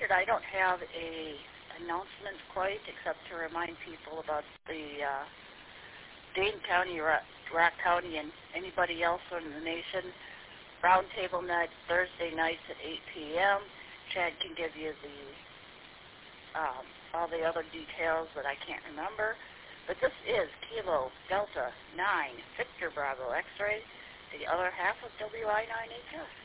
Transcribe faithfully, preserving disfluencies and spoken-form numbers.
Richard, I don't have a announcement quite, except to remind people about the uh, Dane County, Rock, Rock County, and anybody else in the nation roundtable night Thursday nights at eight p m Chad can give you the um, all the other details that I can't remember. But this is Kilo Delta nine Victor Bravo X-ray, the other half of W I nine H S.